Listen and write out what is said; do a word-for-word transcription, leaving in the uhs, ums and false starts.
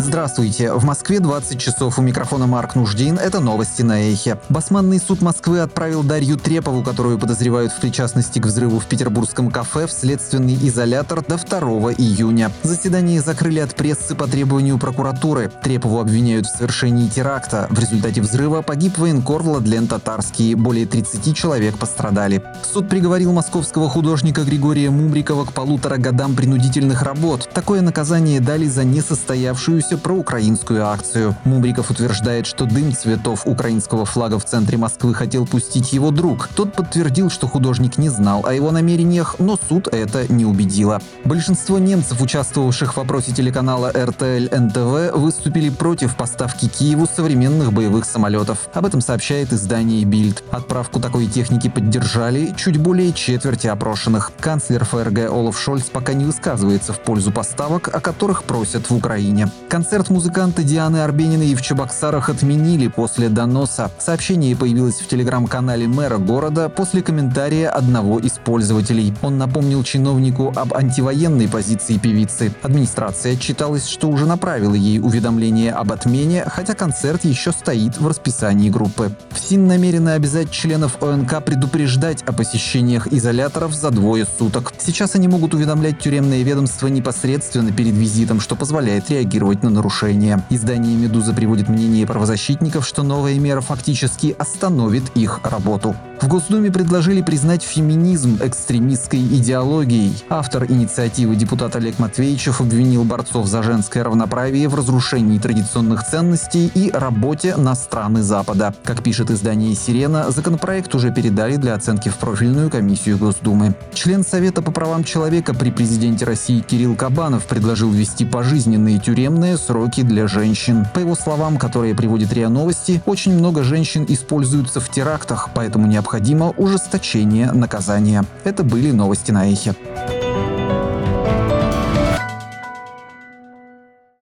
Здравствуйте. В Москве двадцать часов. У микрофона Марк Нуждин. Это новости на Эхе. Басманный суд Москвы отправил Дарью Трепову, которую подозревают в причастности к взрыву в петербургском кафе, в следственный изолятор до второго июня. Заседание закрыли от прессы по требованию прокуратуры. Трепову обвиняют в совершении теракта. В результате взрыва погиб военкор Владлен Татарский. Более тридцати человек пострадали. Суд приговорил московского художника Григория Мумрикова к полутора годам принудительных работ. Такое наказание дали за несостоявшуюся проукраинскую акцию. Мумриков утверждает, что дым цветов украинского флага в центре Москвы хотел пустить его друг. Тот подтвердил, что художник не знал о его намерениях, но суд это не убедило. Большинство немцев, участвовавших в опросе телеканала эр тэ эл эн тэ вэ, выступили против поставки Киеву современных боевых самолетов. Об этом сообщает издание Bild. Отправку такой техники поддержали чуть более четверти опрошенных. Канцлер эф эр гэ Олаф Шольц пока не высказывается в пользу поставок, о которых просят в Украине. Концерт музыканта Дианы Арбениной в Чебоксарах отменили после доноса. Сообщение появилось в телеграм-канале мэра города после комментария одного из пользователей. Он напомнил чиновнику об антивоенной позиции певицы. Администрация отчиталась, что уже направила ей уведомление об отмене, хотя концерт еще стоит в расписании группы. ФСИН намерены обязать членов о эн ка предупреждать о посещениях изоляторов за двое суток. Сейчас они могут уведомлять тюремное ведомство непосредственно перед визитом, что позволяет реагировать на нарушения. Издание «Медуза» приводит мнение правозащитников, что новая мера фактически остановит их работу. В Госдуме предложили признать феминизм экстремистской идеологией. Автор инициативы депутат Олег Матвейчев обвинил борцов за женское равноправие в разрушении традиционных ценностей и работе на страны Запада. Как пишет издание «Сирена», законопроект уже передали для оценки в профильную комиссию Госдумы. Член Совета по правам человека при президенте России Кирилл Кабанов предложил ввести пожизненные тюремные сроки для женщин. По его словам, которые приводит РИА Новости, очень много женщин используются в терактах, поэтому необходимо ужесточение наказания. Это были новости на Эхе.